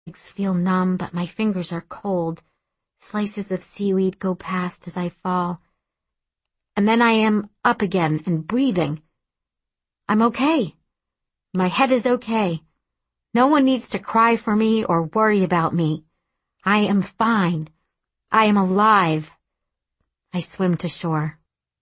legs feel numb, but my fingers are cold. Slices of seaweed go past as I fall. And then I am up again and breathing. I'm okay. My head is okay. No one needs to cry for me or worry about me. I am fine. I am alive. I swim to shore.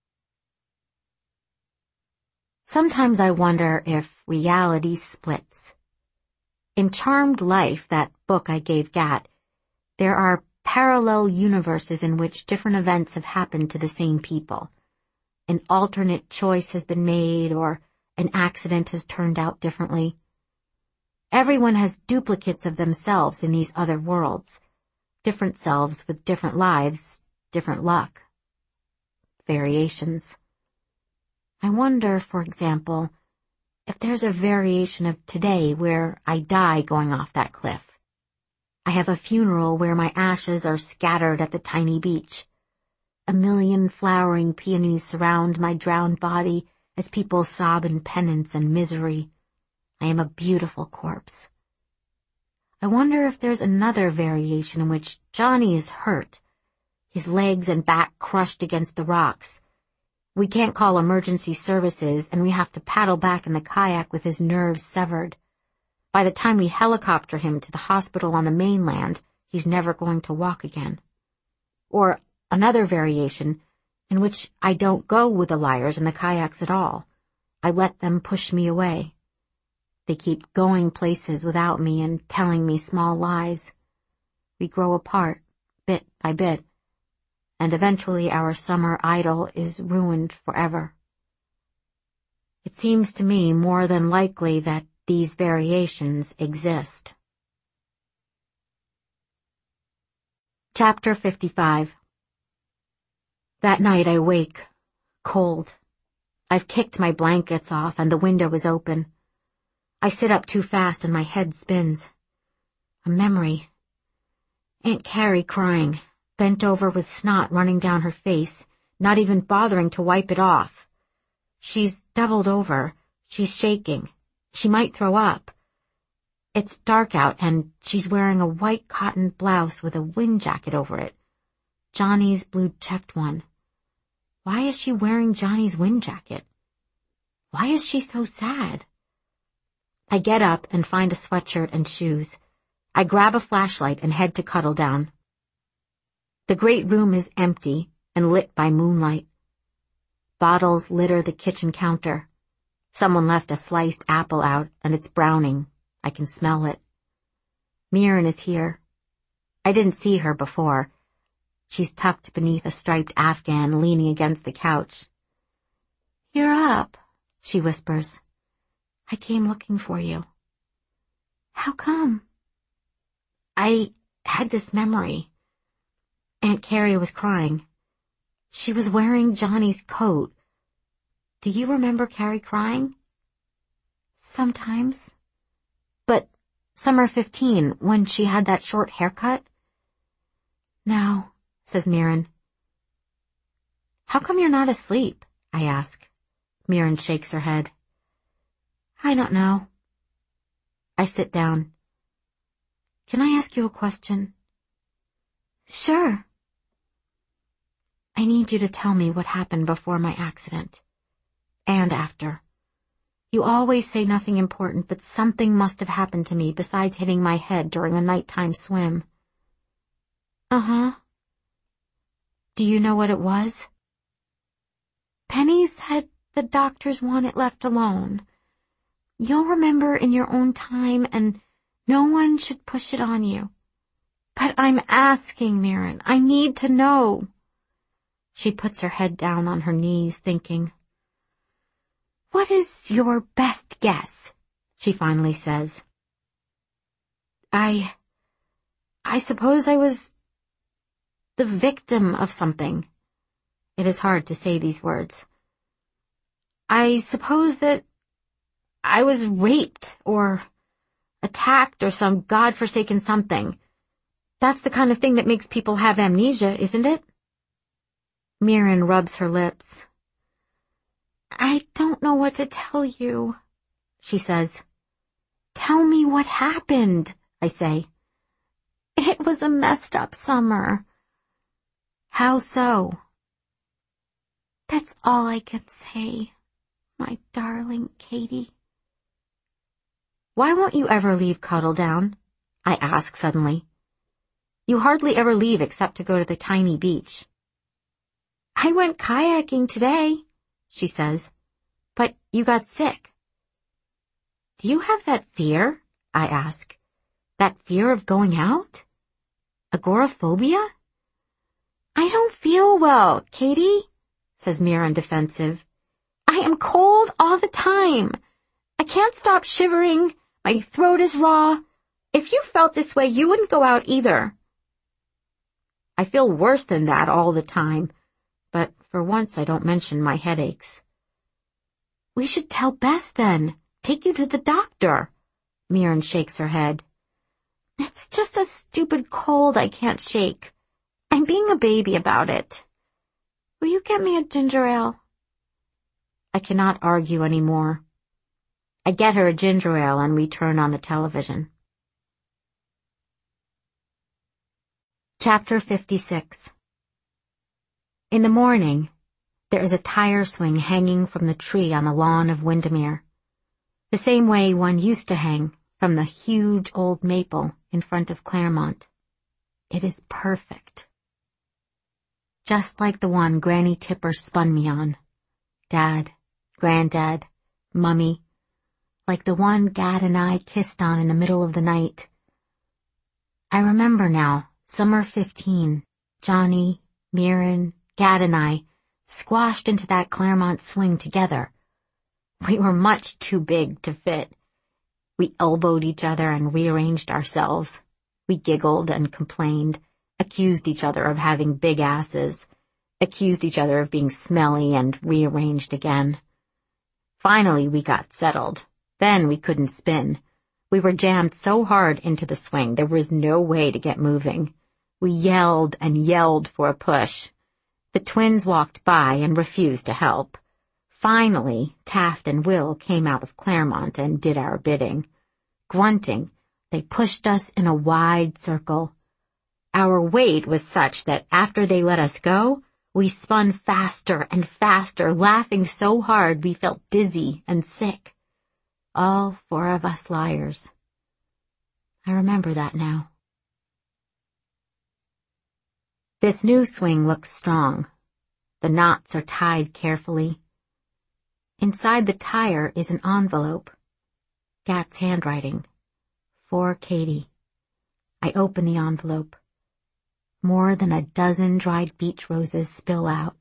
Sometimes I wonder if reality splits. In Charmed Life, that book I gave Gat, there are parallel universes in which different events have happened to the same people. An alternate choice has been made, or an accident has turned out differently. Everyone has duplicates of themselves in these other worlds. Different selves with different lives, different luck. Variations. I wonder, for example, if there's a variation of today where I die going off that cliff. I have a funeral where my ashes are scattered at the tiny beach. A million flowering peonies surround my drowned body as people sob in penance and misery. I am a beautiful corpse. I wonder if there's another variation in which Johnny is hurt, his legs and back crushed against the rocks. We can't call emergency services, and we have to paddle back in the kayak with his nerves severed. By the time we helicopter him to the hospital on the mainland, he's never going to walk again. Or another variation in which I don't go with the liars and the kayaks at all. I let them push me away. They keep going places without me and telling me small lies. We grow apart, bit by bit, and eventually our summer idyll is ruined forever. It seems to me more than likely that these variations exist. Chapter 55. That night I wake, cold. I've kicked my blankets off and the window is open. I sit up too fast and my head spins. A memory. Aunt Carrie crying, bent over with snot running down her face, not even bothering to wipe it off. She's doubled over. She's shaking. She might throw up. It's dark out and she's wearing a white cotton blouse with a wind jacket over it. Johnny's blue checked one. Why is she wearing Johnny's wind jacket? Why is she so sad? I get up and find a sweatshirt and shoes. I grab a flashlight and head to cuddle down. The great room is empty and lit by moonlight. Bottles litter the kitchen counter. Someone left a sliced apple out and it's browning. I can smell it. Mirren is here. I didn't see her before. She's tucked beneath a striped afghan leaning against the couch. "You're up," she whispers. "I came looking for you." "How come?" "I had this memory." Aunt Carrie was crying. She was wearing Johnny's coat. Do you remember Carrie crying? Sometimes. But summer 15, when she had that short haircut? No, says Mirren. How come you're not asleep? I ask. Mirren shakes her head. I don't know. I sit down. Can I ask you a question? Sure. I need you to tell me what happened before my accident. And after. You always say nothing important, but something must have happened to me besides hitting my head during a nighttime swim. Uh-huh. Do you know what it was? Penny said the doctors want it left alone. You'll remember in your own time, and no one should push it on you. But I'm asking, Mirren. I need to know. She puts her head down on her knees, thinking. What is your best guess? She finally says. I suppose I was the victim of something. It is hard to say these words. I suppose that I was raped or attacked or some godforsaken something. That's the kind of thing that makes people have amnesia, isn't it? Mirren rubs her lips. I don't know what to tell you, she says. Tell me what happened, I say. was a messed up summer." "How so?" "That's all I can say, my darling Katie." "Why won't you ever leave Cuddledown?" I ask suddenly. "You hardly ever leave except to go to the tiny beach." "I went kayaking today," she says. "But you got sick." "Do you have that fear?" I ask. "That fear of going out? Agoraphobia?" "I don't feel well, Katie," says Mira, defensive. "I am cold all the time. I can't stop shivering. My throat is raw. If you felt this way, you wouldn't go out either." I feel worse than that all the time, but for once I don't mention my headaches. "We should tell Bess then. Take you to the doctor." Mirren shakes her head. "It's just a stupid cold I can't shake. I'm being a baby about it. Will you get me a ginger ale?" I cannot argue any more. I get her a ginger ale and we turn on the television. Chapter 56. In the morning, there is a tire swing hanging from the tree on the lawn of Windermere, the same way one used to hang from the huge old maple in front of Claremont. It is perfect. Just like the one Granny Tipper spun me on. Dad, Granddad, Mummy, like the one Gad and I kissed on in the middle of the night. I remember now, summer 15, Johnny, Mirren, Gad and I squashed into that Claremont swing together. We were much too big to fit. We elbowed each other and rearranged ourselves. We giggled and complained, accused each other of having big asses, accused each other of being smelly and rearranged again. Finally, we got settled. Then we couldn't spin. We were jammed so hard into the swing there was no way to get moving. We yelled and yelled for a push. The twins walked by and refused to help. Finally, Taft and Will came out of Claremont and did our bidding. Grunting, they pushed us in a wide circle. Our weight was such that after they let us go, we spun faster and faster, laughing so hard we felt dizzy and sick. All four of us liars. I remember that now. This new swing looks strong. The knots are tied carefully. Inside the tire is an envelope. Gat's handwriting. For Katie. I open the envelope. More than a dozen dried beach roses spill out.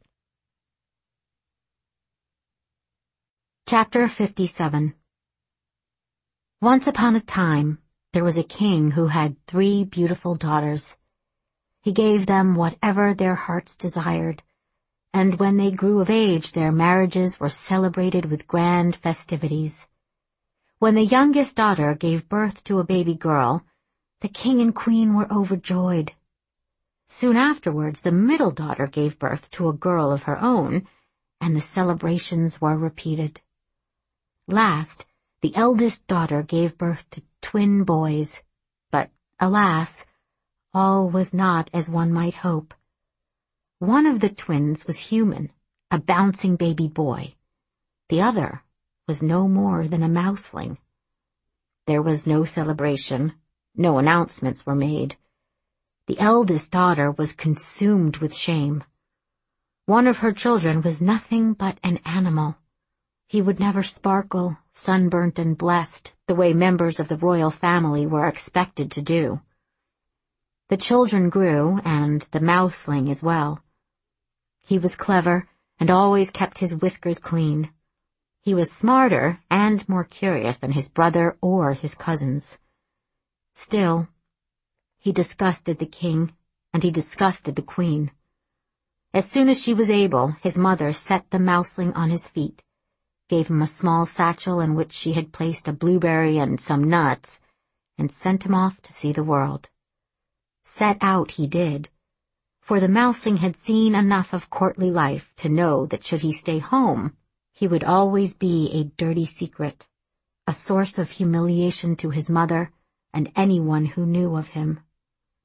Chapter 57. Once upon a time, there was a king who had 3 beautiful daughters. He gave them whatever their hearts desired, and when they grew of age, their marriages were celebrated with grand festivities. When the youngest daughter gave birth to a baby girl, the king and queen were overjoyed. Soon afterwards, the middle daughter gave birth to a girl of her own, and the celebrations were repeated. Last, the eldest daughter gave birth to twin boys, but, alas, all was not as one might hope. One of the twins was human, a bouncing baby boy. The other was no more than a mouseling. There was no celebration. No announcements were made. The eldest daughter was consumed with shame. One of her children was nothing but an animal. He would never sparkle, sunburnt and blessed, the way members of the royal family were expected to do. The children grew, and the mouseling as well. He was clever, and always kept his whiskers clean. He was smarter and more curious than his brother or his cousins. Still, he disgusted the king, and he disgusted the queen. As soon as she was able, his mother set the mouseling on his feet, gave him a small satchel in which she had placed a blueberry and some nuts, and sent him off to see the world. Set out he did, for the mouseling had seen enough of courtly life to know that should he stay home, he would always be a dirty secret, a source of humiliation to his mother and anyone who knew of him.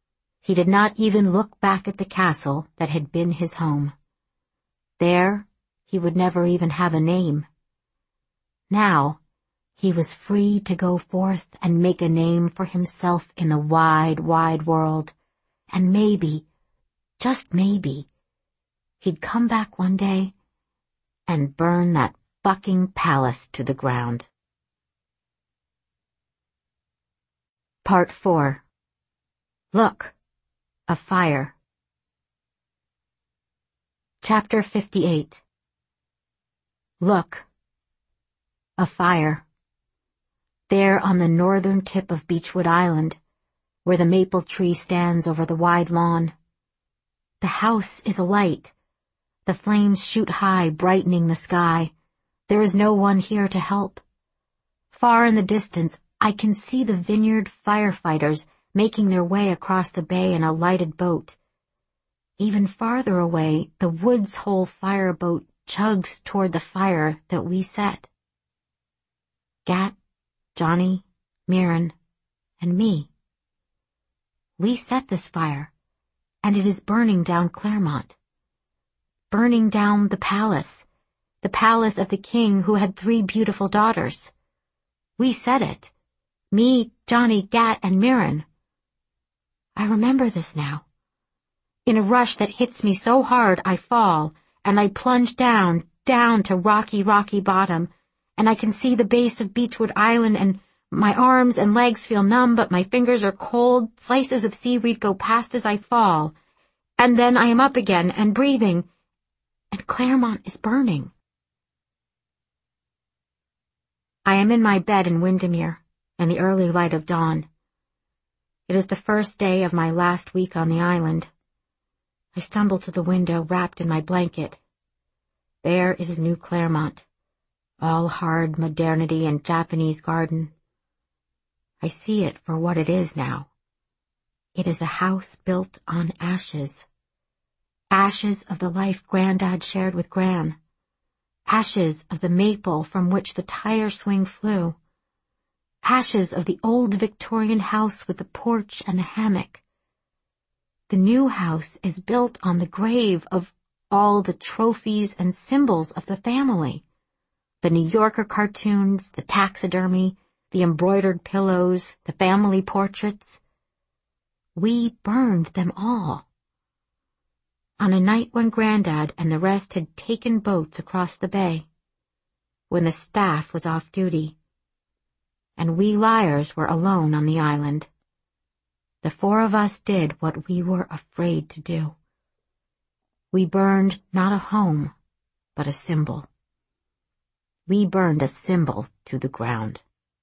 He did not even look back at the castle that had been his home. There, he would never even have a name. Now, he was free to go forth and make a name for himself in the wide, wide world. And maybe, just maybe, he'd come back one day and burn that fucking palace to the ground. Part 4. Look, a fire. Chapter 58. Look, a fire. There on the northern tip of Beechwood Island, where the maple tree stands over the wide lawn. The house is alight. The flames shoot high, brightening the sky. There is no one here to help. Far in the distance, I can see the vineyard firefighters making their way across the bay in a lighted boat. Even farther away, the Woods Hole fireboat chugs toward the fire that we set. Gat, Johnny, Mirren, and me. We set this fire, and it is burning down Claremont. Burning down the palace of the king who had 3 beautiful daughters. We set it. Me, Johnny, Gat, and Mirren. I remember this now. In a rush that hits me so hard I fall, and I plunge down to rocky bottom, and I can see the base of Beechwood Island, and my arms and legs feel numb, but my fingers are cold. Slices of seaweed go past as I fall. And then I am up again and breathing, and Claremont is burning. I am in my bed in Windermere, in the early light of dawn. It is the first day of my last week on the island. I stumble to the window, wrapped in my blanket. There is New Claremont, all hard modernity and Japanese garden. I see it for what it is now. It is a house built on ashes. Ashes of the life Grandad shared with Gran. Ashes of the maple from which the tire swing flew. Ashes of the old Victorian house with the porch and the hammock. The new house is built on the grave of all the trophies and symbols of the family. The New Yorker cartoons, the taxidermy, the embroidered pillows, the family portraits. We burned them all. On a night when Grandad and the rest had taken boats across the bay, when the staff was off duty, and we liars were alone on the island, the 4 of us did what we were afraid to do. We burned not a home, but a symbol. We burned a symbol to the ground.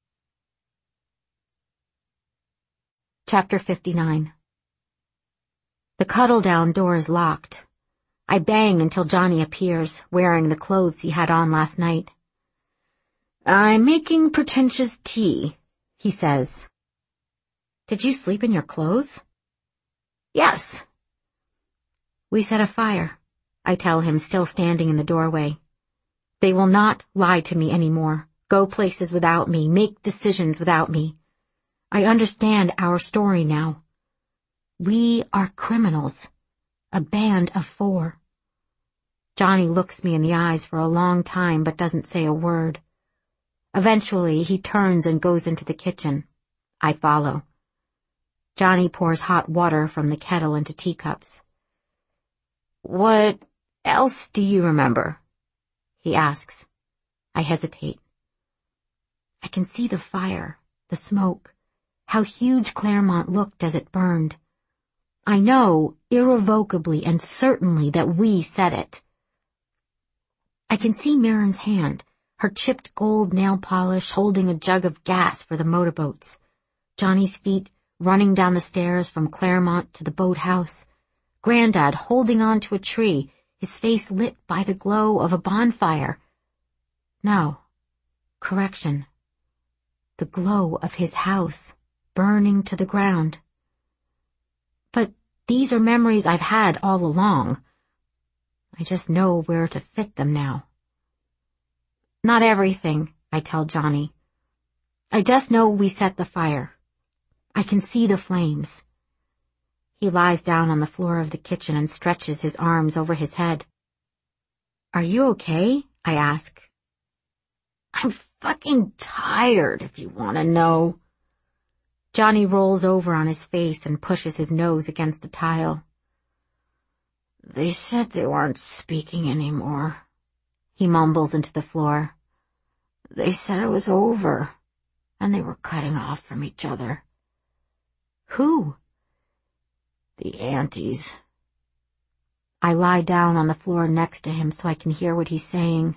Chapter 59. The cuddle-down door is locked. I bang until Johnny appears, wearing the clothes he had on last night. "I'm making pretentious tea," he says. "Did you sleep in your clothes?" "Yes." We set a fire, I tell him, still standing in the doorway. They will not lie to me anymore, go places without me, make decisions without me. I understand our story now. We are criminals, a band of 4. Johnny looks me in the eyes for a long time but doesn't say a word. Eventually, he turns and goes into the kitchen. I follow. Johnny pours hot water from the kettle into teacups. "What else do you remember?" he asks. I hesitate. I can see the fire, the smoke, how huge Claremont looked as it burned. I know irrevocably and certainly that we set it. I can see Mirren's hand, her chipped gold nail polish holding a jug of gas for the motorboats. Johnny's feet running down the stairs from Claremont to the boathouse. Grandad holding on to a tree, his face lit by the glow of a bonfire. No, correction. The glow of his house, burning to the ground. But these are memories I've had all along. I just know where to fit them now. Not everything, I tell Johnny. I just know we set the fire. I can see the flames. He lies down on the floor of the kitchen and stretches his arms over his head. "Are you okay?" I ask. "I'm fucking tired, if you want to know." Johnny rolls over on his face and pushes his nose against a tile. "They said they weren't speaking anymore," he mumbles into the floor. "They said it was over, and they were cutting off from each other." "Who?" "The aunties." I lie down on the floor next to him so I can hear what he's saying.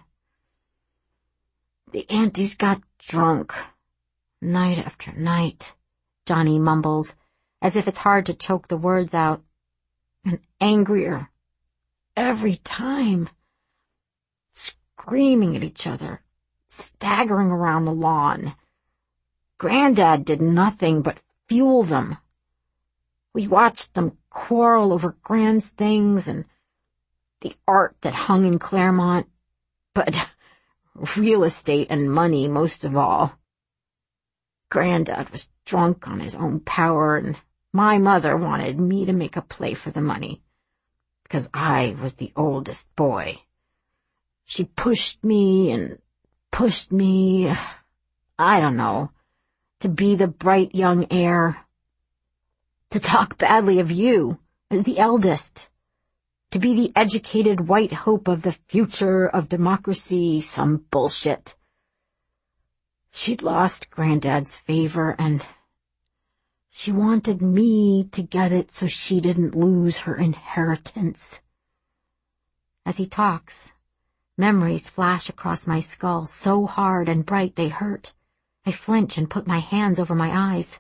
"The aunties got drunk, night after night," Johnny mumbles, as if it's hard to choke the words out. "And angrier every time. Screaming at each other, staggering around the lawn. Granddad did nothing but fuel them. We watched them quarrel over Gran's things and the art that hung in Claremont, but real estate and money most of all. Granddad was drunk on his own power, and my mother wanted me to make a play for the money, because I was the oldest boy. She pushed me and pushed me, I don't know, to be the bright young heir, to talk badly of you as the eldest, to be the educated white hope of the future of democracy, some bullshit. She'd lost Granddad's favor, and she wanted me to get it so she didn't lose her inheritance." As he talks, memories flash across my skull so hard and bright they hurt. I flinch and put my hands over my eyes.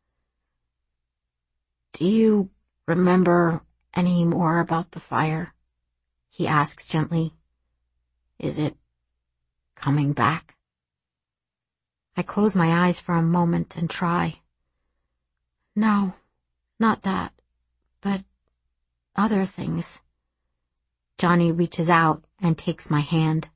"Do you remember any more about the fire?" he asks gently. "Is it coming back?" I close my eyes for a moment and try. "No, not that, but other things." Johnny reaches out and takes my hand.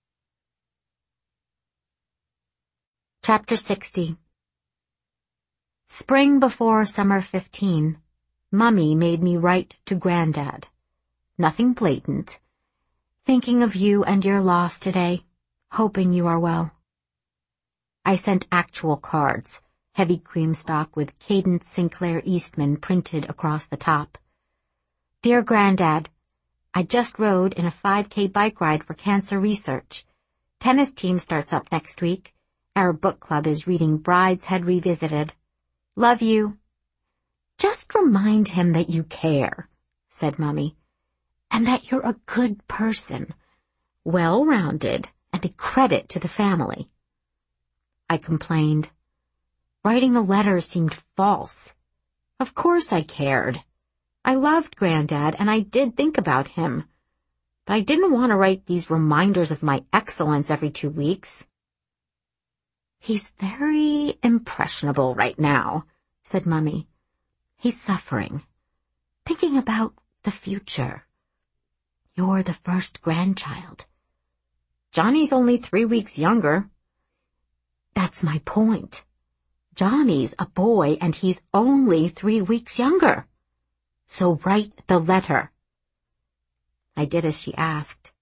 Chapter 60. Spring before summer 15, Mummy made me write to Granddad. Nothing blatant. "Thinking of you and your loss today, hoping you are well." I sent actual cards, heavy cream stock with Cadence Sinclair Eastman printed across the top. "Dear Granddad, I just rode in a 5K bike ride for cancer research. Tennis team starts up next week. Our book club is reading Brideshead Revisited. Love you." "Just remind him that you care," said Mummy, "and that you're a good person, well-rounded, and a credit to the family." I complained. Writing the letter seemed false. Of course I cared. I loved Granddad, and I did think about him. But I didn't want to write these reminders of my excellence every 2 weeks. "He's very impressionable right now," said Mummy. "He's suffering, thinking about the future. You're the first grandchild. Johnny's only 3 weeks younger." "That's my point. Johnny's a boy and he's only 3 weeks younger. So write the letter." I did as she asked.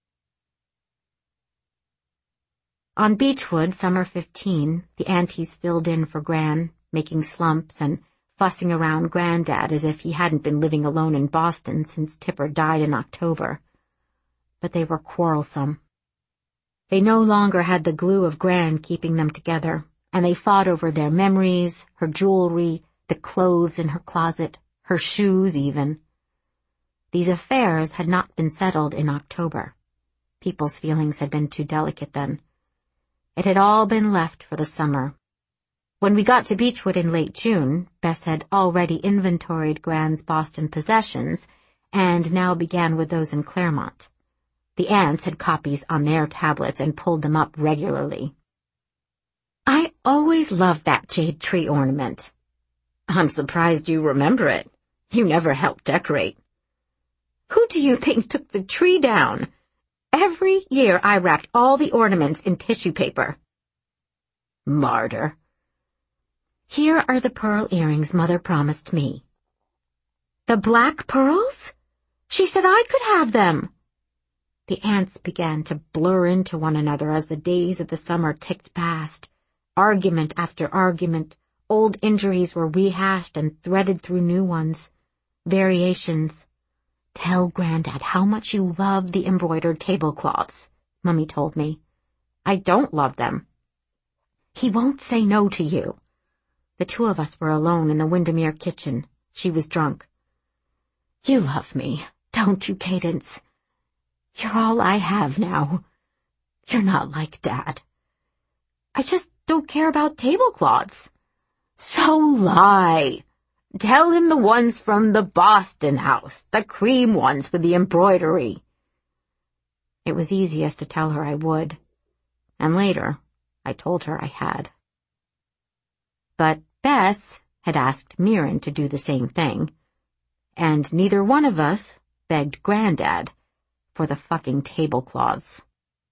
On Beechwood, summer 15, the aunties filled in for Gran, making slumps and fussing around Granddad as if he hadn't been living alone in Boston since Tipper died in October. But they were quarrelsome. They no longer had the glue of Gran keeping them together, and they fought over their memories, her jewelry, the clothes in her closet, her shoes even. These affairs had not been settled in October. People's feelings had been too delicate then. It had all been left for the summer. When we got to Beechwood in late June, Bess had already inventoried Gran's Boston possessions and now began with those in Claremont. The aunts had copies on their tablets and pulled them up regularly. "I always loved that jade tree ornament." "I'm surprised you remember it. You never helped decorate." "Who do you think took the tree down? Every year I wrapped all the ornaments in tissue paper." "Martyr." "Here are the pearl earrings Mother promised me." The black pearls? She said I could have them. The ants began to blur into one another as the days of the summer ticked past. Argument after argument, old injuries were rehashed and threaded through new ones. Variations. Tell Granddad how much you love the embroidered tablecloths, Mummy told me. I don't love them. He won't say no to you. The two of us were alone in the Windermere kitchen. She was drunk. You love me, don't you, Cadence? You're all I have now. You're not like Dad. I just don't care about tablecloths. So lie. Tell him the ones from the Boston house, the cream ones with the embroidery. It was easiest to tell her I would, and later I told her I had. But Bess had asked Mirren to do the same thing, and neither one of us begged Granddad for the fucking tablecloths.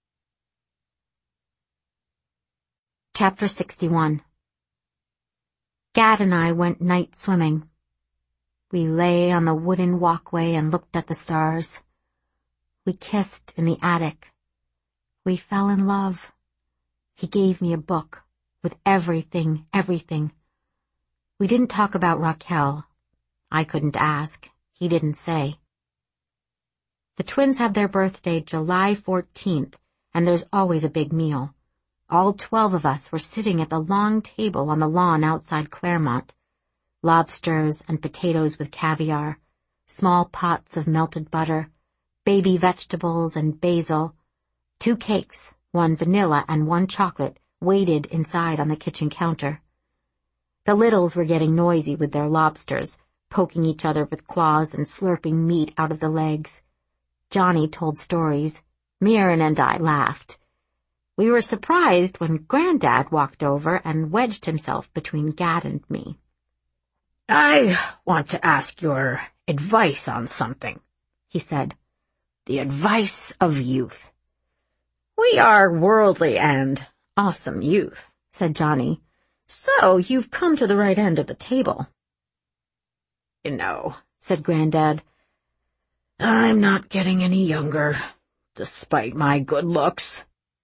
Chapter 61. Gad and I went night swimming. We lay on the wooden walkway and looked at the stars. We kissed in the attic. We fell in love. He gave me a book with everything. We didn't talk about Raquel. I couldn't ask. He didn't say. The twins have their birthday July 14th, and there's always a big meal. All 12 of us were sitting at the long table on the lawn outside Claremont. Lobsters and potatoes with caviar, small pots of melted butter, baby vegetables and basil. 2 cakes, 1 vanilla and 1 chocolate, waited inside on the kitchen counter. The littles were getting noisy with their lobsters, poking each other with claws and slurping meat out of the legs. Johnny told stories. Mirren and I laughed. We were surprised when Granddad walked over and wedged himself between Gad and me. I want to ask your advice on something, he said. The advice of youth. We are worldly and awesome youth, said Johnny. So you've come to the right end of the table. You know, said Granddad, I'm not getting any younger, despite my good looks.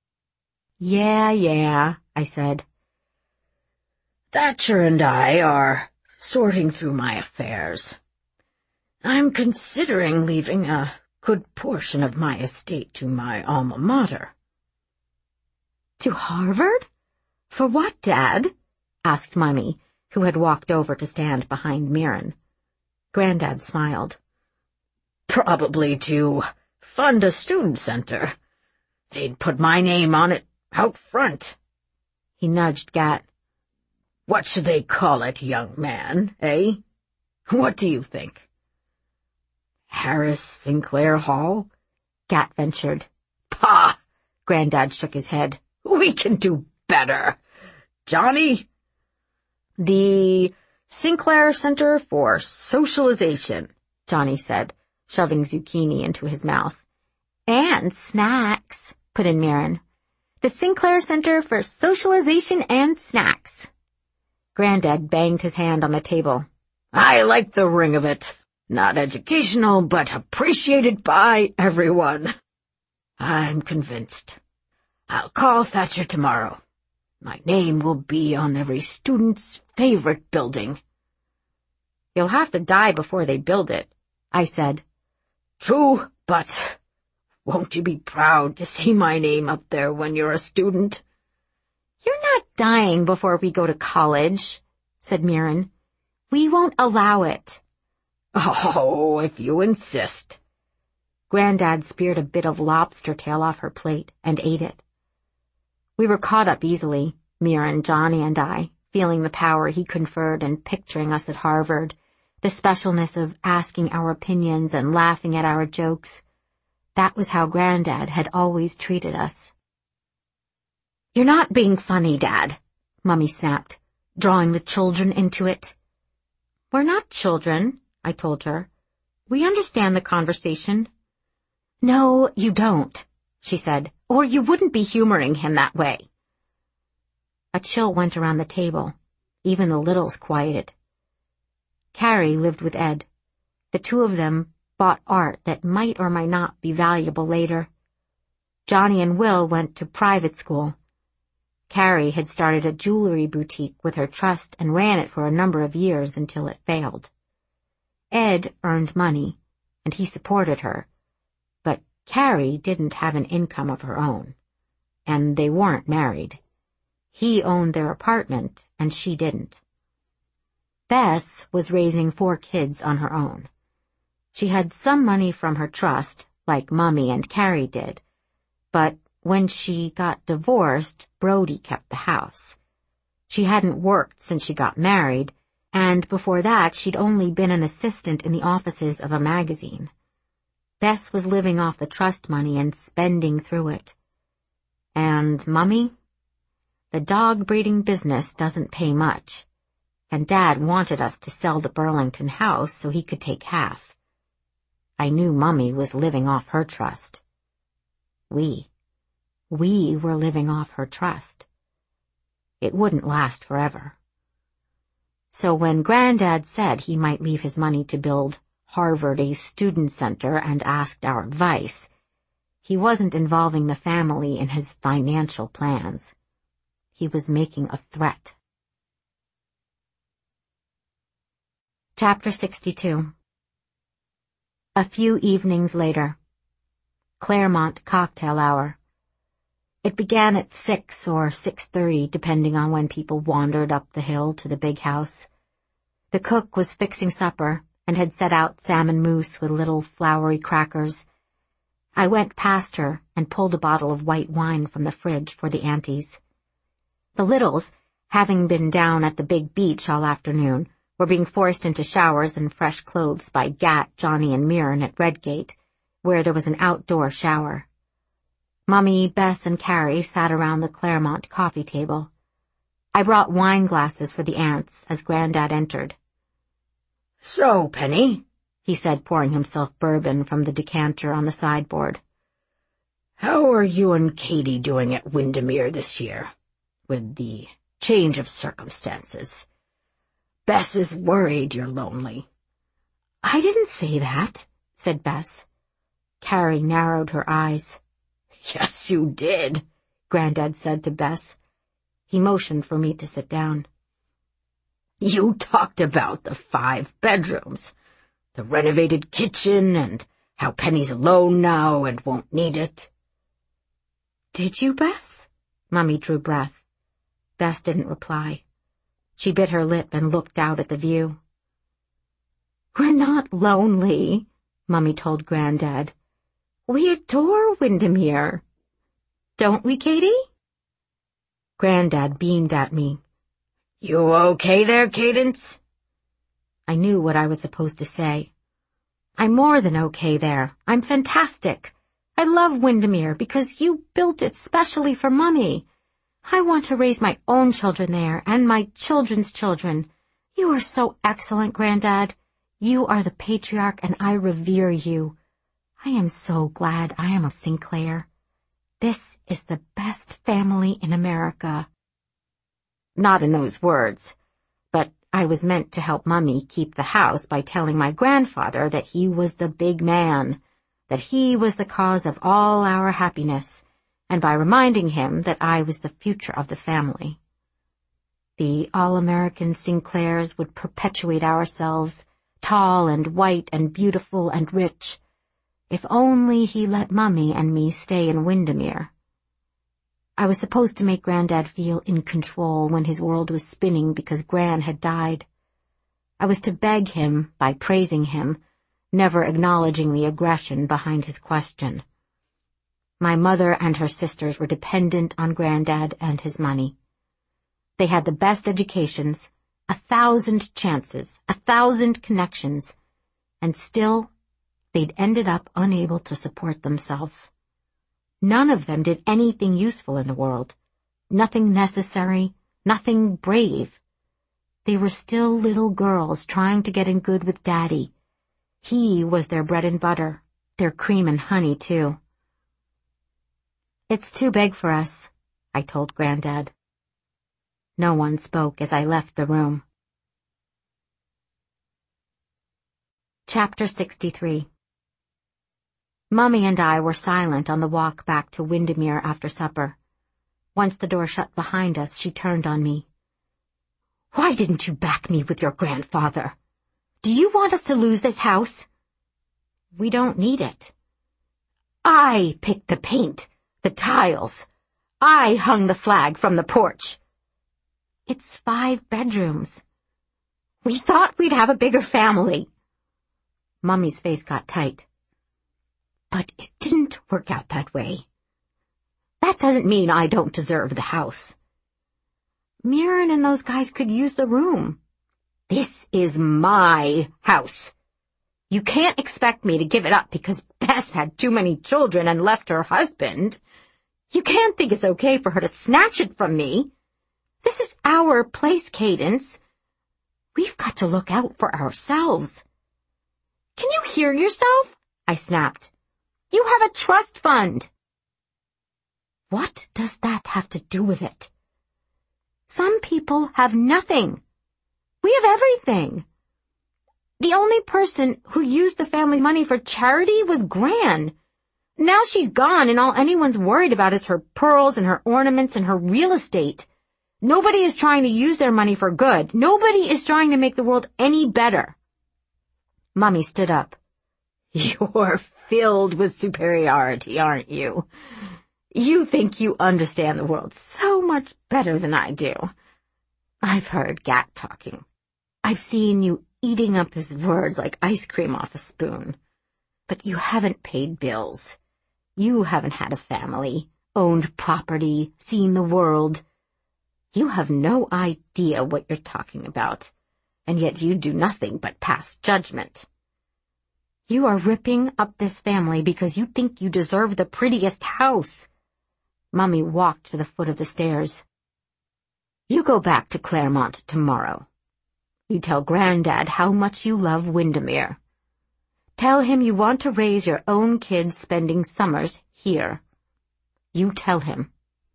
Yeah, I said. Thatcher and I are sorting through my affairs. I'm considering leaving a good portion of my estate to my alma mater. To Harvard? For what, Dad? Asked Mummy, who had walked over to stand behind Mirren. Granddad smiled. Probably to fund a student center. They'd put my name on it out front. He nudged Gat. What should they call it, young man, eh? What do you think? Harris Sinclair Hall? Gat ventured. Pah! Granddad shook his head. We can do better. Johnny? The Sinclair Center for Socialization, Johnny said, shoving zucchini into his mouth. And snacks, put in Mirren. The Sinclair Center for Socialization and Snacks. Granddad banged his hand on the table. I like the ring of it. Not educational, but appreciated by everyone. I'm convinced. I'll call Thatcher tomorrow. My name will be on every student's favorite building. You'll have to die before they build it, I said. True, but won't you be proud to see my name up there when you're a student? You're not dying before we go to college, said Mirren. We won't allow it. Oh, if you insist. Granddad speared a bit of lobster tail off her plate and ate it. We were caught up easily, Mirren, Johnny, and I, feeling the power he conferred and picturing us at Harvard, the specialness of asking our opinions and laughing at our jokes. That was how Granddad had always treated us. You're not being funny, Dad, Mummy snapped, drawing the children into it. We're not children, I told her. We understand the conversation. No, you don't, she said, or you wouldn't be humoring him that way. A chill went around the table. Even the littles quieted. Carrie lived with Ed. The two of them bought art that might or might not be valuable later. Johnny and Will went to private school. Carrie had started a jewelry boutique with her trust and ran it for a number of years until it failed. Ed earned money, and he supported her, but Carrie didn't have an income of her own, and they weren't married. He owned their apartment, and she didn't. Bess was raising 4 kids on her own. She had some money from her trust, like Mummy and Carrie did, but when she got divorced, Brody kept the house. She hadn't worked since she got married, and before that she'd only been an assistant in the offices of a magazine. Bess was living off the trust money and spending through it. And Mummy? The dog breeding business doesn't pay much, and Dad wanted us to sell the Burlington house so he could take half. I knew Mummy was living off her trust. We were living off her trust. It wouldn't last forever. So when Granddad said he might leave his money to build Harvard a student center and asked our advice, he wasn't involving the family in his financial plans. He was making a threat. Chapter 62. A few evenings later. Claremont cocktail hour. It began at 6 or 6:30, depending on when people wandered up the hill to the big house. The cook was fixing supper and had set out salmon mousse with little floury crackers. I went past her and pulled a bottle of white wine from the fridge for the aunties. The Littles, having been down at the big beach all afternoon, were being forced into showers and fresh clothes by Gat, Johnny, and Mirren at Redgate, where there was an outdoor shower. Mummy, Bess, and Carrie sat around the Claremont coffee table. I brought wine glasses for the aunts as Granddad entered. "So, Penny," he said, pouring himself bourbon from the decanter on the sideboard. "How are you and Katie doing at Windermere this year, with the change of circumstances? Bess is worried you're lonely." "I didn't say that," said Bess. Carrie narrowed her eyes. "Yes, you did," Granddad said to Bess. He motioned for me to sit down. "You talked about the 5 bedrooms, the renovated kitchen, and how Penny's alone now and won't need it." "Did you, Bess?" Mummy drew breath. Bess didn't reply. She bit her lip and looked out at the view. "We're not lonely," Mummy told Granddad. "We adore Windermere. Don't we, Katie?" Granddad beamed at me. "You okay there, Cadence?" I knew what I was supposed to say. "I'm more than okay there. I'm fantastic. I love Windermere because you built it specially for Mummy. I want to raise my own children there and my children's children. You are so excellent, Granddad. You are the patriarch and I revere you. I am so glad I am a Sinclair. This is the best family in America." Not in those words, but I was meant to help Mummy keep the house by telling my grandfather that he was the big man, that he was the cause of all our happiness, and by reminding him that I was the future of the family. The all-American Sinclairs would perpetuate ourselves, tall and white and beautiful and rich, if only he let Mummy and me stay in Windermere. I was supposed to make Granddad feel in control when his world was spinning because Gran had died. I was to beg him by praising him, never acknowledging the aggression behind his question. My mother and her sisters were dependent on Granddad and his money. They had the best educations, 1,000 chances, 1,000 connections, and still they'd ended up unable to support themselves. None of them did anything useful in the world, nothing necessary, nothing brave. They were still little girls trying to get in good with Daddy. He was their bread and butter, their cream and honey, too. "It's too big for us," I told Granddad. No one spoke as I left the room. Chapter 63. Mummy and I were silent on the walk back to Windermere after supper. Once the door shut behind us, she turned on me. "Why didn't you back me with your grandfather? Do you want us to lose this house?" "We don't need it." "I picked the paint, the tiles. I hung the flag from the porch." "It's 5 bedrooms. We thought we'd have a bigger family." Mummy's face got tight. "But it didn't work out that way. That doesn't mean I don't deserve the house." "Mirren and those guys could use the room." "This is my house. You can't expect me to give it up because Bess had too many children and left her husband. You can't think it's okay for her to snatch it from me. This is our place, Cadence. We've got to look out for ourselves." "Can you hear yourself?" I snapped. "You have a trust fund." "What does that have to do with it?" "Some people have nothing. We have everything. The only person who used the family money for charity was Gran. Now she's gone and all anyone's worried about is her pearls and her ornaments and her real estate. Nobody is trying to use their money for good. Nobody is trying to make the world any better." Mummy stood up. "You're filled with superiority, aren't you? You think you understand the world so much better than I do. I've heard Gat talking. I've seen you eating up his words like ice cream off a spoon. But you haven't paid bills. You haven't had a family, owned property, seen the world. You have no idea what you're talking about, and yet you do nothing but pass judgment. You are ripping up this family because you think you deserve the prettiest house." Mummy walked to the foot of the stairs. "You go back to Claremont tomorrow. You tell Granddad how much you love Windermere. Tell him you want to raise your own kids spending summers here. You tell him."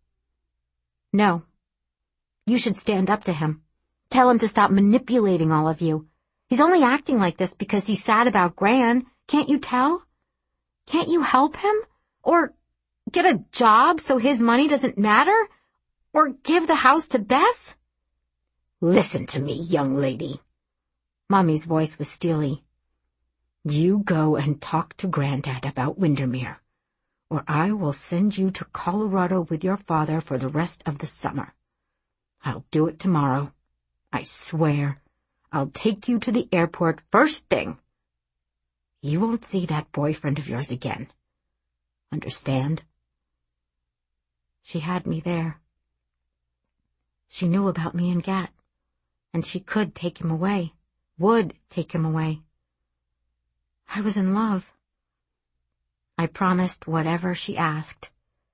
"No. You should stand up to him. Tell him to stop manipulating all of you. He's only acting like this because he's sad about Gran. Can't you tell? Can't you help him? Or get a job so his money doesn't matter? Or give the house to Bess?" "Listen to me, young lady." Mummy's voice was steely. "You go and talk to Granddad about Windermere, or I will send you to Colorado with your father for the rest of the summer. I'll do it tomorrow. I swear. I'll take you to the airport first thing. You won't see that boyfriend of yours again. Understand?" She had me there. She knew about me and Gat, and she could take him away, would take him away. I was in love. I promised whatever she asked.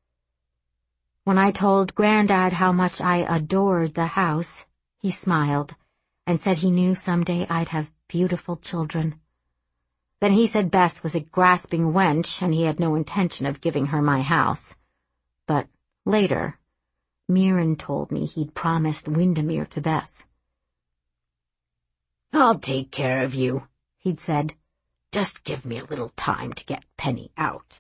When I told Granddad how much I adored the house, he smiled and said he knew someday I'd have beautiful children. Then he said Bess was a grasping wench and he had no intention of giving her my house. But later, Mirren told me he'd promised Windermere to Bess. "I'll take care of you," he'd said. "Just give me a little time to get Penny out."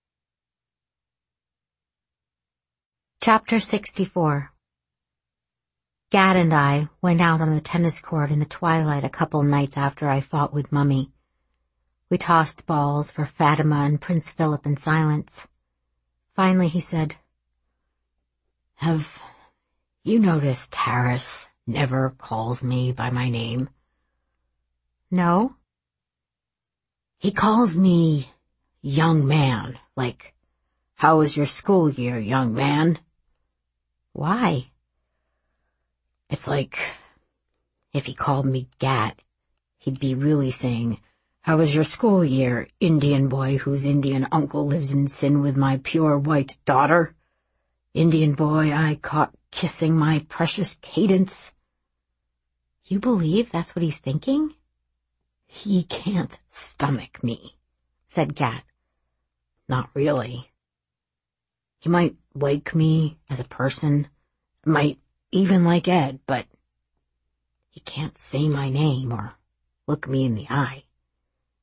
Chapter 64. Gat and I went out on the tennis court in the twilight a couple nights after I fought with Mummy. We tossed balls for Fatima and Prince Philip in silence. Finally he said, "Have you noticed Harris never calls me by my name?" "No." "He calls me young man, like, 'How was your school year, young man?'" "Why?" "It's like if he called me Gat, he'd be really saying, 'How was your school year, Indian boy whose Indian uncle lives in sin with my pure white daughter? Indian boy I caught kissing my precious Cadence.'" "You believe that's what he's thinking?" "He can't stomach me," said Gat. "Not really. He might like me as a person, might even like Ed, but he can't say my name or look me in the eye.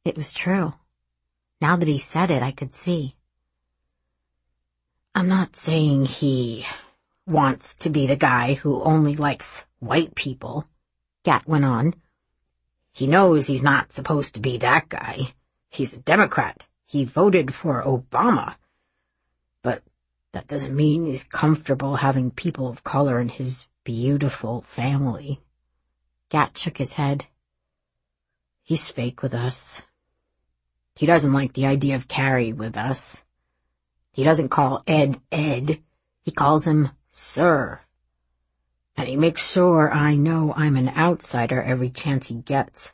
It was true. Now that he said it, I could see. I'm not saying he wants to be the guy who only likes white people, Gat went on. He knows he's not supposed to be that guy. He's a Democrat. He voted for Obama. But that doesn't mean he's comfortable having people of color in his beautiful family. Gat shook his head. He's fake with us. He doesn't like the idea of Carrie with us. He doesn't call Ed Ed. He calls him Sir. And he makes sure I know I'm an outsider every chance he gets.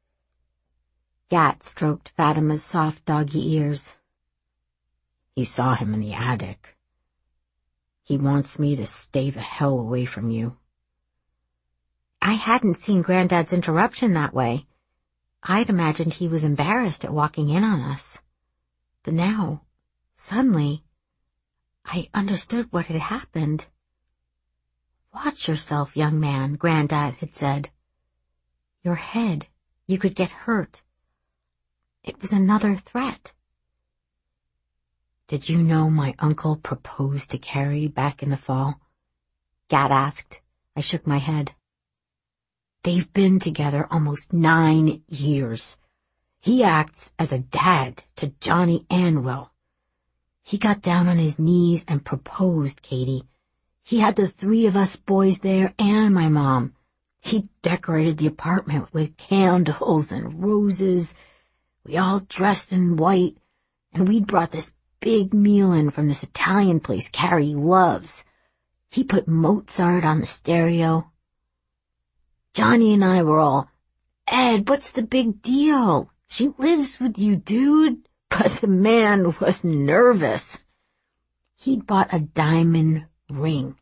Gat stroked Fatima's soft doggy ears. You saw him in the attic. He wants me to stay the hell away from you. I hadn't seen Granddad's interruption that way. I'd imagined he was embarrassed at walking in on us. But now, suddenly, I understood what had happened. Watch yourself, young man, Granddad had said. Your head, you could get hurt. It was another threat. Did you know my uncle proposed to Carrie back in the fall? Gat asked. I shook my head. They've been together almost 9 years. He acts as a dad to Johnny and Will. He got down on his knees and proposed, Katie. He had the 3 of us boys there and my mom. He decorated the apartment with candles and roses. We all dressed in white, and we'd brought this big meal in from this Italian place Carrie loves. He put Mozart on the stereo. Johnny and I were all, Ed, what's the big deal? She lives with you, dude. But the man was nervous. He'd bought a diamond ring.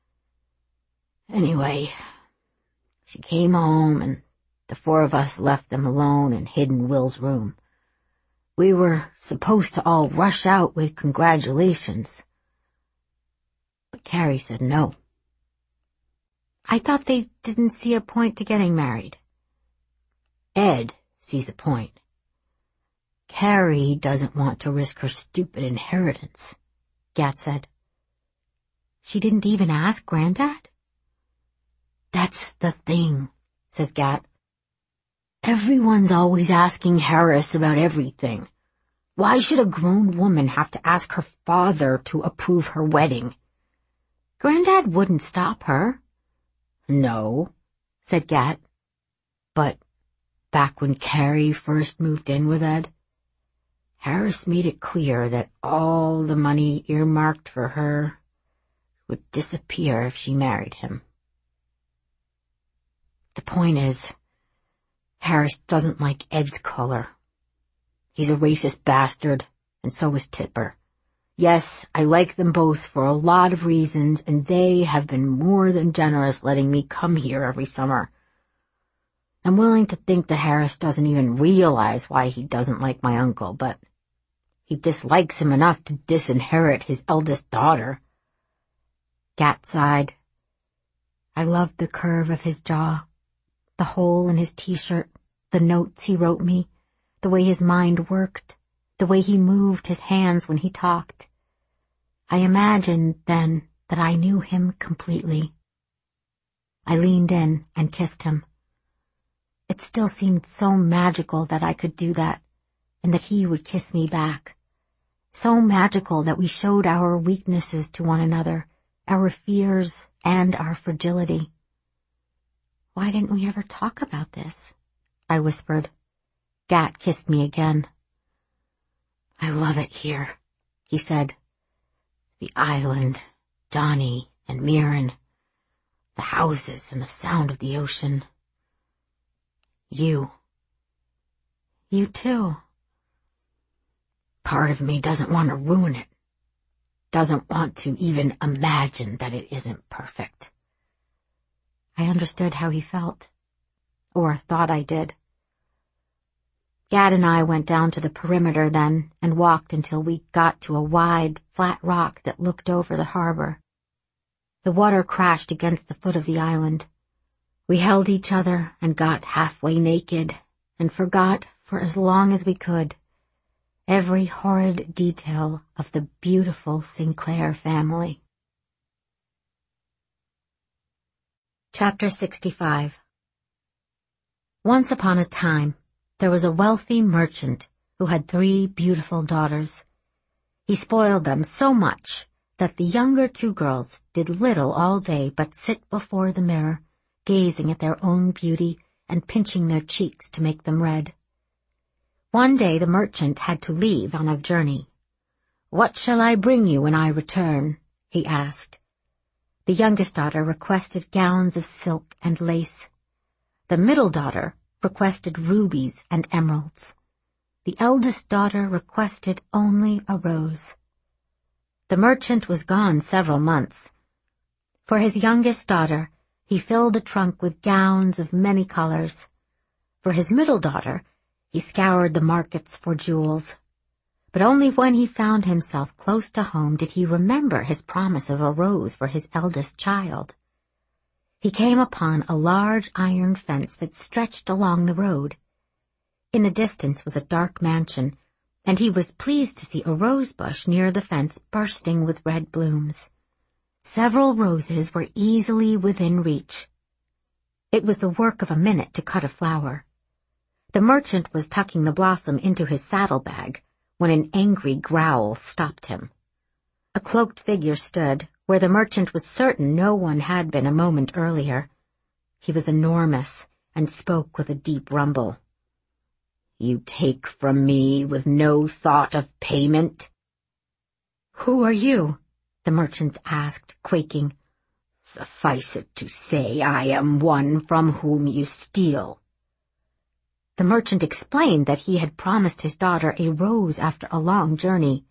Anyway, she came home and the 4 of us left them alone and hid in Will's room. We were supposed to all rush out with congratulations. But Carrie said no. I thought they didn't see a point to getting married. Ed sees a point. Carrie doesn't want to risk her stupid inheritance, Gat said. She didn't even ask Granddad? That's the thing, says Gat. Everyone's always asking Harris about everything. Why should a grown woman have to ask her father to approve her wedding? Granddad wouldn't stop her. No, said Gat. But back when Carrie first moved in with Ed, Harris made it clear that all the money earmarked for her would disappear if she married him. The point is, Harris doesn't like Ed's color. He's a racist bastard, and so is Tipper. Yes, I like them both for a lot of reasons, and they have been more than generous letting me come here every summer. I'm willing to think that Harris doesn't even realize why he doesn't like my uncle, but he dislikes him enough to disinherit his eldest daughter. Gat sighed. I loved the curve of his jaw, the hole in his t-shirt, the notes he wrote me, the way his mind worked, the way he moved his hands when he talked. I imagined then that I knew him completely. I leaned in and kissed him. It still seemed so magical that I could do that, and that he would kiss me back. So magical that we showed our weaknesses to one another, our fears and our fragility. Why didn't we ever talk about this? I whispered. Gat kissed me again. I love it here, he said. The island, Johnny and Mirren, the houses and the sound of the ocean. You too. Part of me doesn't want to ruin it. Doesn't want to even imagine that it isn't perfect. I understood how he felt. Or thought I did. Gat and I went down to the perimeter then and walked until we got to a wide, flat rock that looked over the harbor. The water crashed against the foot of the island. We held each other and got halfway naked and forgot for as long as we could every horrid detail of the beautiful Sinclair family. Chapter 65. Once upon a time, there was a wealthy merchant who had 3 beautiful daughters. He spoiled them so much that the younger 2 girls did little all day but sit before the mirror, gazing at their own beauty and pinching their cheeks to make them red. One day the merchant had to leave on a journey. "What shall I bring you when I return?" he asked. The youngest daughter requested gowns of silk and lace. The middle daughter requested rubies and emeralds. The eldest daughter requested only a rose. The merchant was gone several months. For his youngest daughter, he filled a trunk with gowns of many colors. For his middle daughter, he scoured the markets for jewels. But only when he found himself close to home did he remember his promise of a rose for his eldest child. He came upon a large iron fence that stretched along the road. In the distance was a dark mansion, and he was pleased to see a rose bush near the fence bursting with red blooms. Several roses were easily within reach. It was the work of a minute to cut a flower. The merchant was tucking the blossom into his saddlebag when an angry growl stopped him. A cloaked figure stood where the merchant was certain no one had been a moment earlier. He was enormous and spoke with a deep rumble. "You take from me with no thought of payment?" "Who are you?" the merchant asked, quaking. "Suffice it to say, I am one from whom you steal." The merchant explained that he had promised his daughter a rose after a long journey.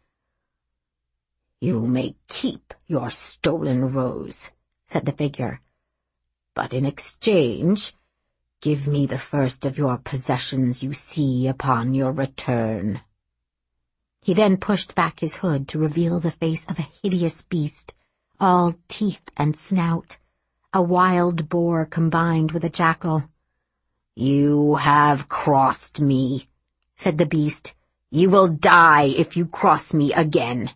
"You may keep your stolen rose," said the figure, "but in exchange, give me the first of your possessions you see upon your return." He then pushed back his hood to reveal the face of a hideous beast, all teeth and snout, a wild boar combined with a jackal. "You have crossed me," said the beast. "You will die if you cross me again."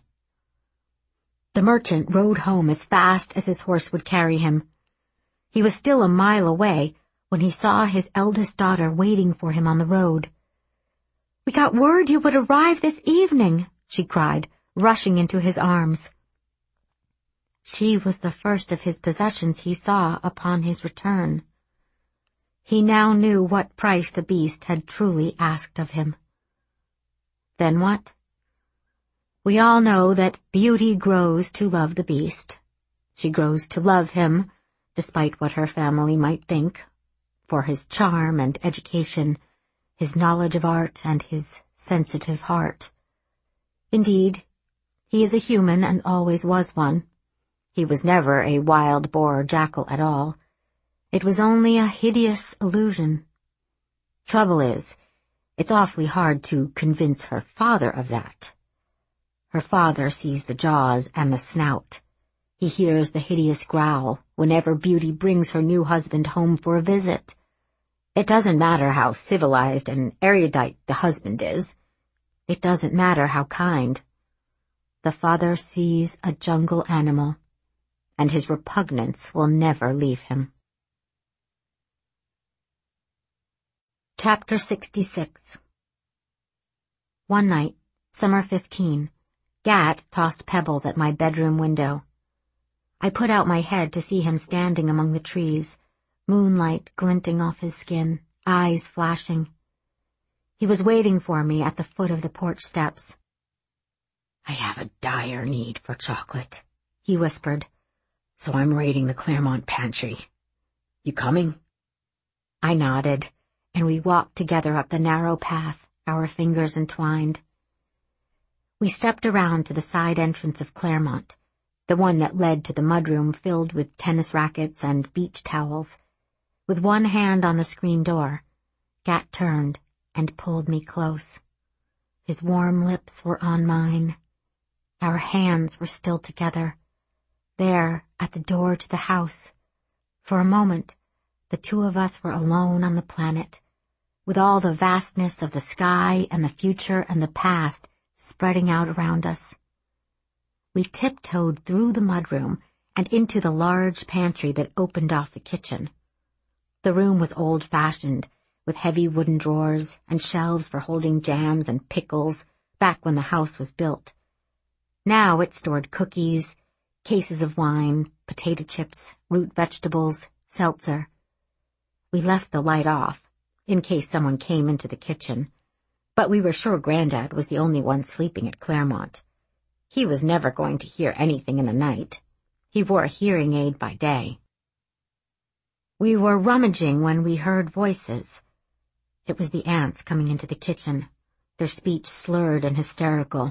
The merchant rode home as fast as his horse would carry him. He was still a mile away when he saw his eldest daughter waiting for him on the road. "We got word you would arrive this evening," she cried, rushing into his arms. She was the first of his possessions he saw upon his return. He now knew what price the beast had truly asked of him. Then what? We all know that beauty grows to love the beast. She grows to love him, despite what her family might think, for his charm and education, his knowledge of art, and his sensitive heart. Indeed, he is a human and always was one. He was never a wild boar or jackal at all. It was only a hideous illusion. Trouble is, it's awfully hard to convince her father of that. Her father sees the jaws and the snout. He hears the hideous growl whenever Beauty brings her new husband home for a visit. It doesn't matter how civilized and erudite the husband is. It doesn't matter how kind. The father sees a jungle animal, and his repugnance will never leave him. Chapter 66. One night, summer 15, Gat tossed pebbles at my bedroom window. I put out my head to see him standing among the trees, moonlight glinting off his skin, eyes flashing. He was waiting for me at the foot of the porch steps. "I have a dire need for chocolate," he whispered, "so I'm raiding the Claremont pantry. You coming?" I nodded, and we walked together up the narrow path, our fingers entwined. We stepped around to the side entrance of Claremont, the one that led to the mudroom filled with tennis rackets and beach towels. With one hand on the screen door, Gat turned and pulled me close. His warm lips were on mine. Our hands were still together, there at the door to the house. For a moment, the two of us were alone on the planet, with all the vastness of the sky and the future and the past spreading out around us. We tiptoed through the mudroom and into the large pantry that opened off the kitchen. The room was old-fashioned, with heavy wooden drawers and shelves for holding jams and pickles back when the house was built. Now it stored cookies, cases of wine, potato chips, root vegetables, seltzer. We left the light off, in case someone came into the kitchen, but we were sure Granddad was the only one sleeping at Claremont. He was never going to hear anything in the night. He wore a hearing aid by day. We were rummaging when we heard voices. It was the aunts coming into the kitchen, their speech slurred and hysterical.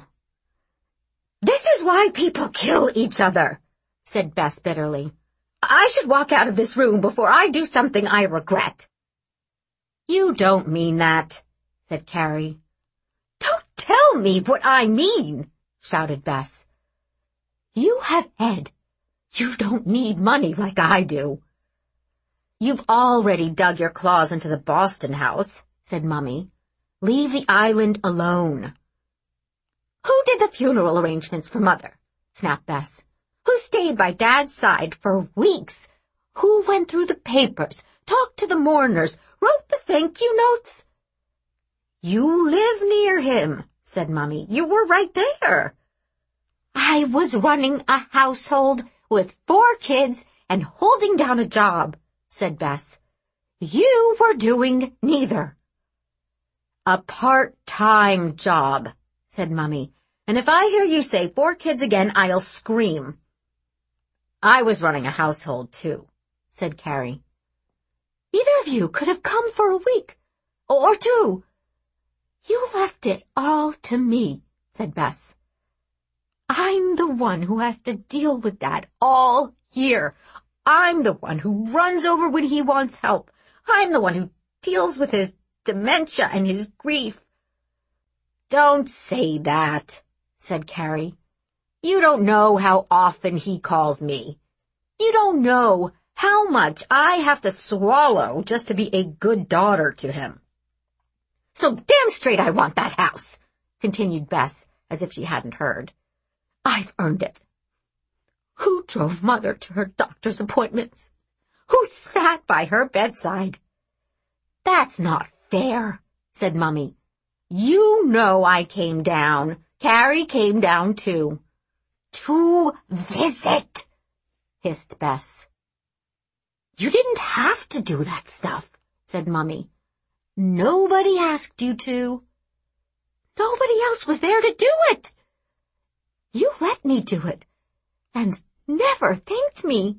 "This is why people kill each other," said Bess bitterly. "I should walk out of this room before I do something I regret." "You don't mean that," said Carrie. "Don't tell me what I mean," shouted Bess. "You have Ed. You don't need money like I do." "You've already dug your claws into the Boston house," said Mummy. "Leave the island alone." "Who did the funeral arrangements for Mother?" snapped Bess. "Who stayed by Dad's side for weeks? Who went through the papers, talked to the mourners, wrote the thank-you notes?" "You live near him," said Mummy. "You were right there." "I was running a household with 4 kids and holding down a job," said Bess. "You were doing neither." "A part-time job," said Mummy. "And if I hear you say 4 kids again, I'll scream." "I was running a household, too," said Carrie. "Either of you could have come for a week, or 2. "You left it all to me," said Bess. "I'm the one who has to deal with that all year. I'm the one who runs over when he wants help. I'm the one who deals with his dementia and his grief." "Don't say that," said Carrie. "You don't know how often he calls me. You don't know how much I have to swallow just to be a good daughter to him." "So damn straight I want that house," continued Bess, as if she hadn't heard. "I've earned it. Who drove Mother to her doctor's appointments? Who sat by her bedside?" "That's not fair," said Mummy. "You know I came down. Carrie came down, too." "To visit," hissed Bess. "You didn't have to do that stuff," said Mummy. "Nobody asked you to." "Nobody else was there to do it." "You let me do it, and never thanked me.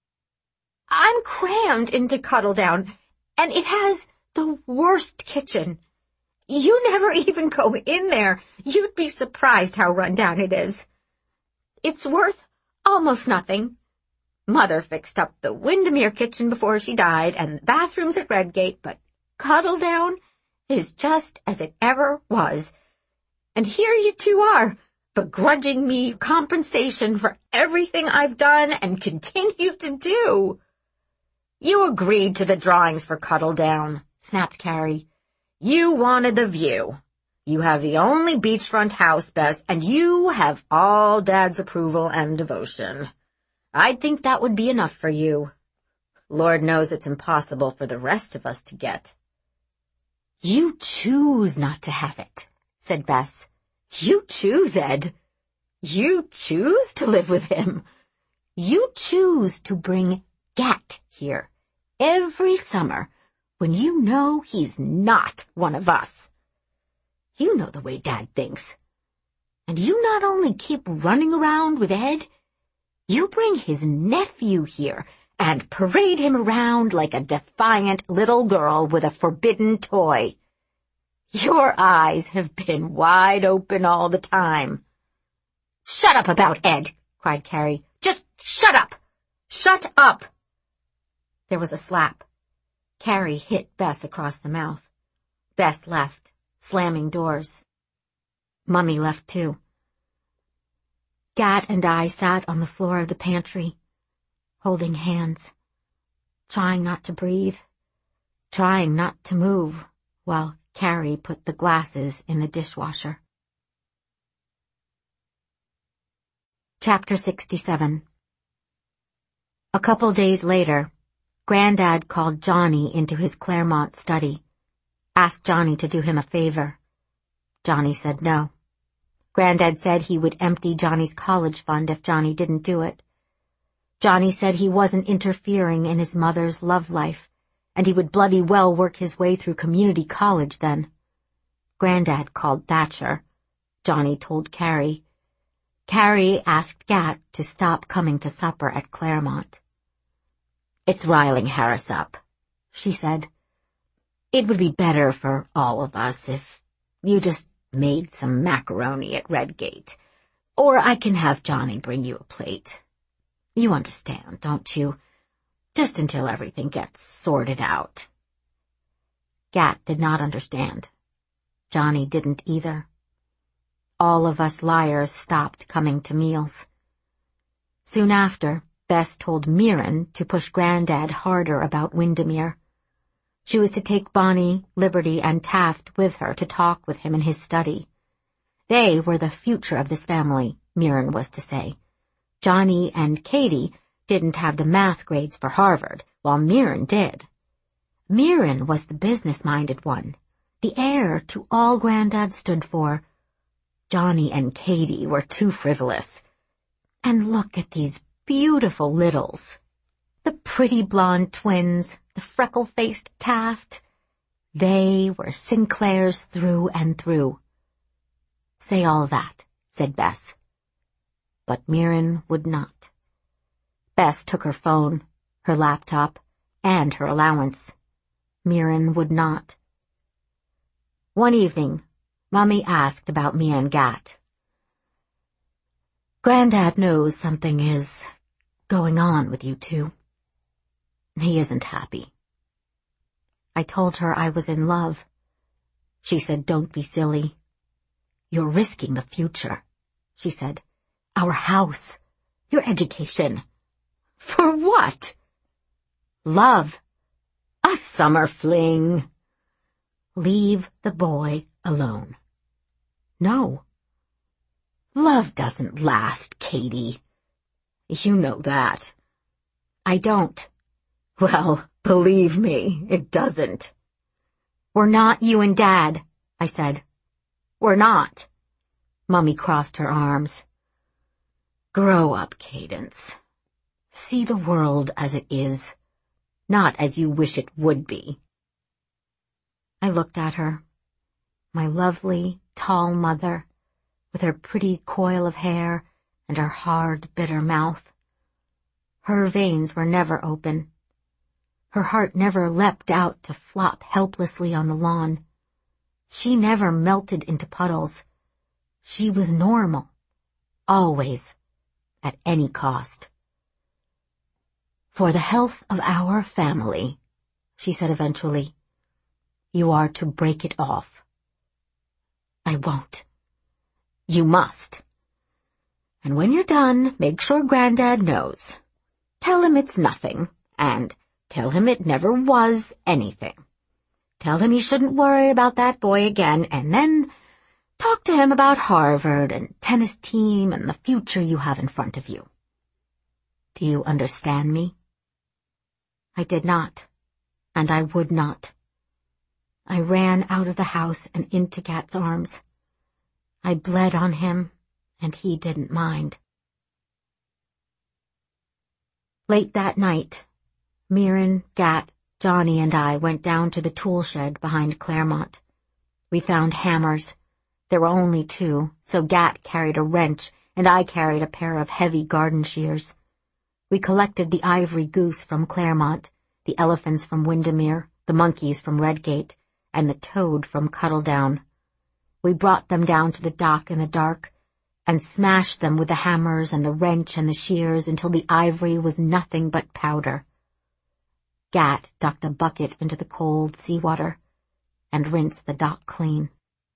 I'm crammed into Cuddledown, and it has the worst kitchen. You never even go in there. You'd be surprised how run down it is. It's worth almost nothing. Mother fixed up the Windermere kitchen before she died, and the bathrooms at Redgate, but Cuddledown is just as it ever was. And here you two are, begrudging me compensation for everything I've done and continue to do." "You agreed to the drawings for Cuddledown," snapped Carrie. "You wanted the view. You have the only beachfront house, Bess, and you have all Dad's approval and devotion. I'd think that would be enough for you. Lord knows it's impossible for the rest of us to get." "You choose not to have it," said Bess. "You choose, Ed. You choose to live with him. You choose to bring Gat here every summer when you know he's not one of us. You know the way Dad thinks. And you not only keep running around with Ed, you bring his nephew here and parade him around like a defiant little girl with a forbidden toy. Your eyes have been wide open all the time." "Shut up about Ed," cried Carrie. "Just shut up! Shut up!" There was a slap. Carrie hit Bess across the mouth. Bess left, slamming doors. Mummy left too. Gat and I sat on the floor of the pantry, holding hands, trying not to breathe, trying not to move while Carrie put the glasses in the dishwasher. Chapter 67. A couple days later, Granddad called Johnny into his Claremont study, asked Johnny to do him a favor. Johnny said no. Granddad said he would empty Johnny's college fund if Johnny didn't do it. Johnny said he wasn't interfering in his mother's love life, and he would bloody well work his way through community college then. Granddad called Thatcher. Johnny told Carrie. Carrie asked Gat to stop coming to supper at Claremont. "It's riling Harris up," she said. "It would be better for all of us if you just made some macaroni at Redgate, or I can have Johnny bring you a plate. You understand, don't you? Just until everything gets sorted out." Gat did not understand. Johnny didn't either. All of us liars stopped coming to meals. Soon after, Bess told Mirren to push Granddad harder about Windermere. She was to take Bonnie, Liberty, and Taft with her to talk with him in his study. They were the future of this family, Mirren was to say. Johnny and Katie didn't have the math grades for Harvard, while Mirren did. Mirren was the business-minded one, the heir to all Granddad stood for. Johnny and Katie were too frivolous. And look at these beautiful littles. The pretty blonde twins, the freckle-faced Taft. They were Sinclairs through and through. "Say all that," said Bess. But Mirren would not. Bess took her phone, her laptop, and her allowance. Mirren would not. One evening, Mommy asked about me and Gat. "Granddad knows something is going on with you two. He isn't happy." I told her I was in love. She said, "Don't be silly. You're risking the future," she said. "Our house, your education." "For what?" "Love. A summer fling." "Leave the boy alone." "No." "Love doesn't last, Katie. You know that." "I don't." "Well, believe me, it doesn't." "We're not you and Dad," I said. "We're not." Mummy crossed her arms. "Grow up, Cadence. See the world as it is, not as you wish it would be." I looked at her, my lovely, tall mother, with her pretty coil of hair and her hard, bitter mouth. Her veins were never open. Her heart never leapt out to flop helplessly on the lawn. She never melted into puddles. She was normal, always, at any cost. "For the health of our family," she said eventually, "you are to break it off." "I won't." "You must. And when you're done, make sure Granddad knows. Tell him it's nothing, and tell him it never was anything. Tell him he shouldn't worry about that boy again, and then talk to him about Harvard and tennis team and the future you have in front of you. Do you understand me?" I did not, and I would not. I ran out of the house and into Gat's arms. I bled on him, and he didn't mind. Late that night, Mirren, Gat, Johnny, and I went down to the tool shed behind Claremont. We found hammers. There were only two, so Gat carried a wrench, and I carried a pair of heavy garden shears. We collected the ivory goose from Claremont, the elephants from Windermere, the monkeys from Redgate, and the toad from Cuddledown. We brought them down to the dock in the dark, and smashed them with the hammers and the wrench and the shears until the ivory was nothing but powder. Gat ducked a bucket into the cold seawater and rinsed the dock clean.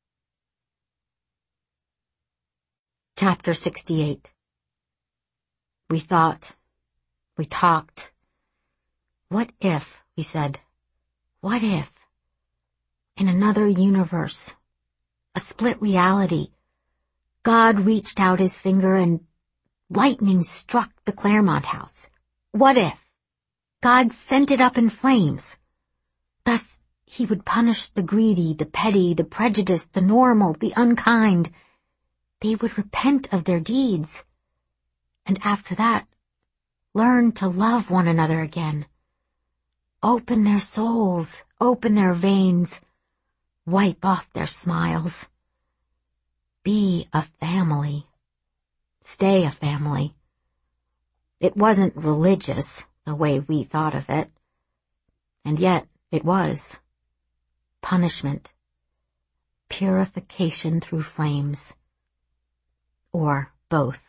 Chapter 68. We thought. We talked. What if, we said, what if? In another universe, a split reality, God reached out his finger and lightning struck the Claremont house. What if God sent it up in flames? Thus, he would punish the greedy, the petty, the prejudiced, the normal, the unkind. They would repent of their deeds. And after that, learn to love one another again. Open their souls, open their veins, wipe off their smiles. Be a family. Stay a family. It wasn't religious, the way we thought of it. And yet, it was. Punishment. Purification through flames. Or both.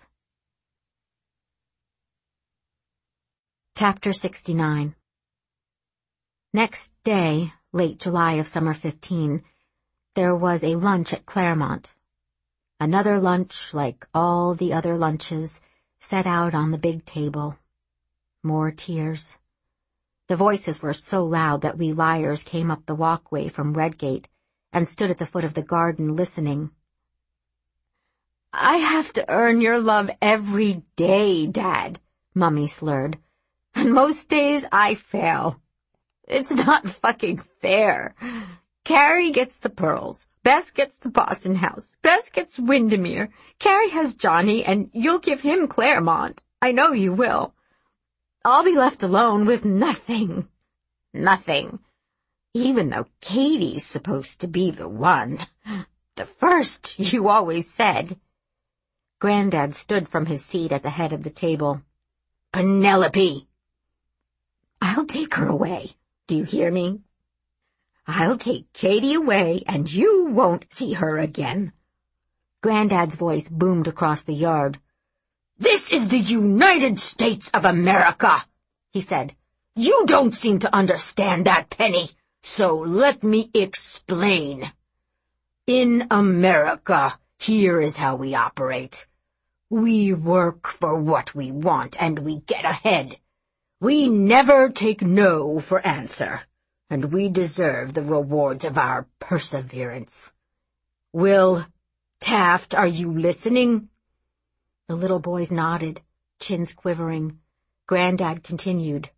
Chapter 69. Next day, late July of summer 15, there was a lunch at Claremont. Another lunch like all the other lunches, set out on the big table. More tears. The voices were so loud that we liars came up the walkway from Redgate and stood at the foot of the garden listening. "I have to earn your love every day, Dad," Mummy slurred. "And most days I fail. It's not fucking fair. Carrie gets the pearls. Bess gets the Boston house. Bess gets Windermere. Carrie has Johnny, and you'll give him Claremont. I know you will. I'll be left alone with nothing. Nothing. Even though Katie's supposed to be the one. The first, you always said." Granddad stood from his seat at the head of the table. "Penelope, I'll take her away. Do you hear me? I'll take Katie away, and you won't see her again." Granddad's voice boomed across the yard. "This is the United States of America," he said. "You don't seem to understand that, Penny, so let me explain. In America, here is how we operate. We work for what we want, and we get ahead. We never take no for answer, and we deserve the rewards of our perseverance. Will, Taft, are you listening?" The little boys nodded, chins quivering. Granddad continued.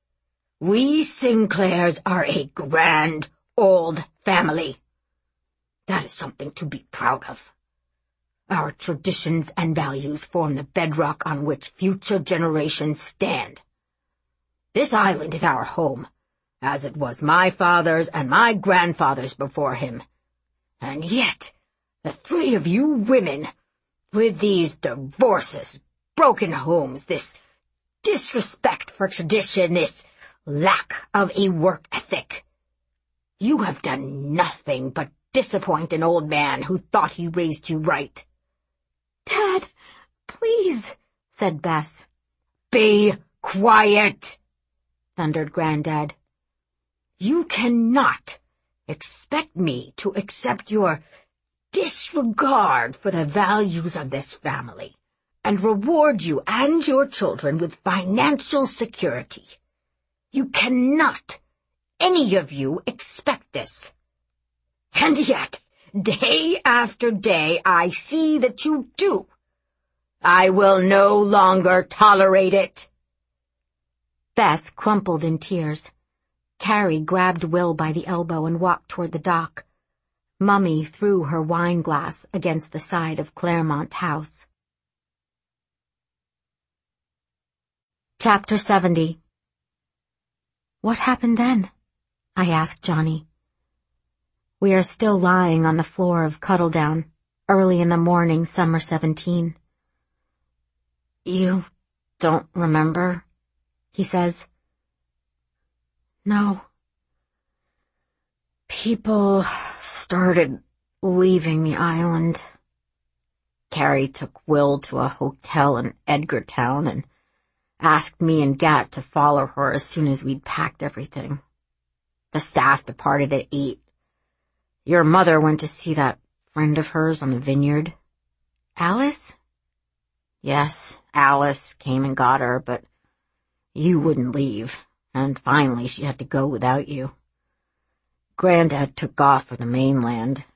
"We Sinclairs are a grand old family. That is something to be proud of. Our traditions and values form the bedrock on which future generations stand. This island is our home, as it was my father's and my grandfather's before him. And yet, the three of you women, with these divorces, broken homes, this disrespect for tradition, this lack of a work ethic, you have done nothing but disappoint an old man who thought he raised you right." "Dad, please," said Bess. "Be quiet," thundered Granddad. "You cannot expect me to accept your disregard for the values of this family and reward you and your children with financial security. You cannot, any of you, expect this. And yet, day after day, I see that you do. I will no longer tolerate it." Bess crumpled in tears. Carrie grabbed Will by the elbow and walked toward the dock. Mummy threw her wine glass against the side of Claremont House. Chapter 70. "What happened then?" I asked Johnny. We are still lying on the floor of Cuddledown, early in the morning, summer 17. "You don't remember?" he says. "No. People started leaving the island. Carrie took Will to a hotel in Edgartown and asked me and Gat to follow her as soon as we'd packed everything. The staff departed at 8. Your mother went to see that friend of hers on the vineyard." "Alice?" "Yes, Alice came and got her, but you wouldn't leave, and finally she had to go without you. Granddad took off for the mainland,